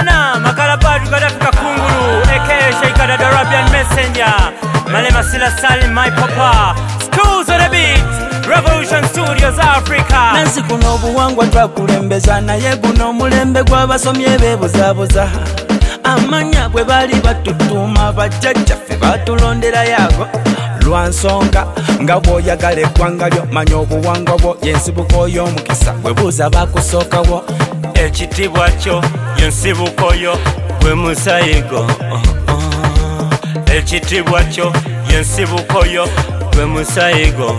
Nana Makalabadu Gadafika Kunguru aka Sheikh the Arabian Messenger Malema Sila Salim my papa Schools on the beat Revolution Studios Africa Nansi kuno obuwangwa twakulembeza naye guno omulembe gw'abasomye beebuzabuza amanya bwe bali batutuma bajjajjaffe batulondera yago lwa nsonga nga bw'oyagala eggwanga lyo manya obuwangwa bwo y'ensibuko y'omukisa bwe buuza bakusookawo ekitibwa kyo y'ensibuko yo gwe musayigo ekitibwa kyo y'ensibuko yo gwe musayigo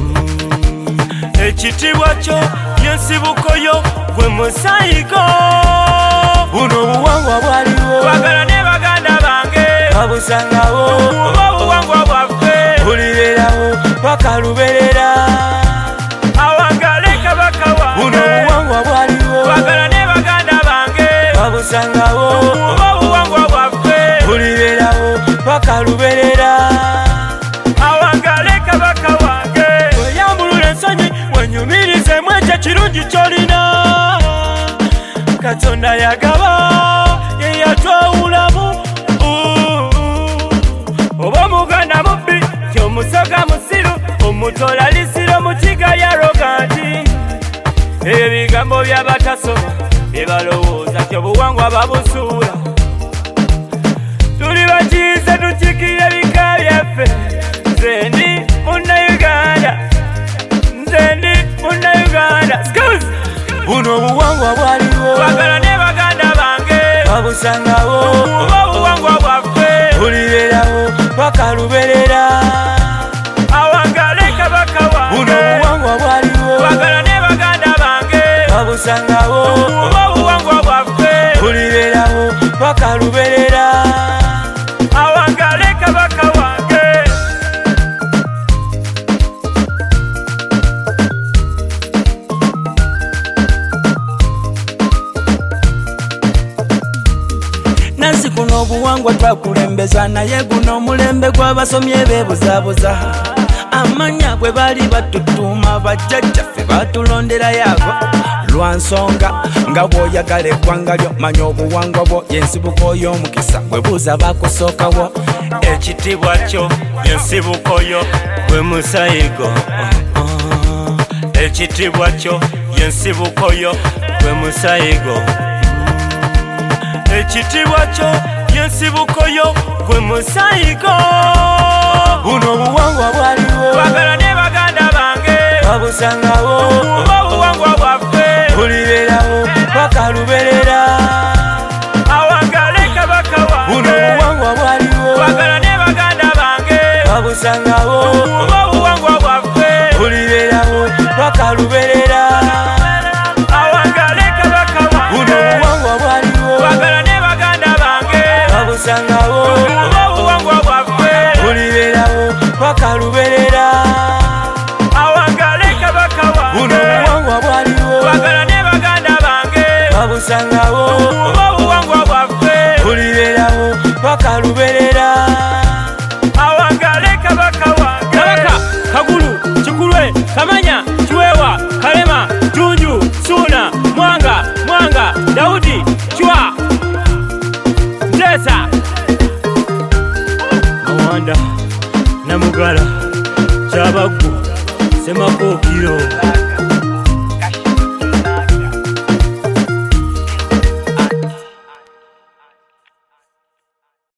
ekitibwa kyo y'ensibuko yo gwe musayigo buno obuwangwa bwaliwo twagala ne baganda bange babusangawo oba obuwangwa bwaffe bulirerawo paka luberera awangale kabaka wange buno obuwangwa bwaliwo twagala ne baganda bange babusangawo oba obuwangwa bwaffe bulirerawo paka luberera awangale kabaka wange weyambulula ensonyi wenyumirizemu ekyo kirungi kyolina Katonda yagaba yeyatwawulamu oba muganda mubbi kyomusoga musiru omutola lisiro mukiga yaroganti ebigambo byabatasoma byebalowooza tyobuwangwa babusuula tuli bakiise tukikire ebika byaffe nze ndi munnayuganda Schools buno obuwangwa bwaliwo twagala ne baganda bange babusangawo oba obuwangwa bwaffe bulirerawo paka luberera awangale kabaka wange buno obuwangwa bwaliwo twagala ne baganda bange babusangawo oba obuwangwa bwaffe bulirerawo paka luberera awangale kabaka wange Nansi kuno obuwangwa twakulembeza naye guno omulembe gw'abasomye beebuzabuza amanya bwe bali batutuma bajjajjaffe batulondera yago lwa nsonga nga bw'oyagala eggwanga lyo manya obuwangwa bwo y'ensibuko y'omukisa bwe buuza bakusookawo ekitibwa kyo y'ensibuko yo gwe musayigo ekitibwa kyo y'ensibuko yo gwe musayigo ekitibwa kyo y'ensibuko yo gwe musayigo buno obuwangwa bwaliwo twagala ne baganda bange babusangawo oba obuwangwa bwaffe bulirerawo paka luberera awangale kabaka wange buno obuwangwa bwaliwo twagala ne baganda bange babusangawo oba obuwangwa bwaffe bulirerawo paka luberera awangale kabaka buno wange obuwangwa bwaliwo twagala ne baganda bange babusangawo oba obuwangwa bwaffe bulirerawo paka luberera awangale kabaka buno wange obuwangwa bwaliwo twagala ne baganda bange babusangawo oba obuwangwa bwaffe bulirerawo paka luberera awangale kabaka wange kabaka kagulu kikulwe kamanya kiwewa kalema junju suna mwanga daudi chwa Ndesa Awanda Namugala Chabagu Semakokiro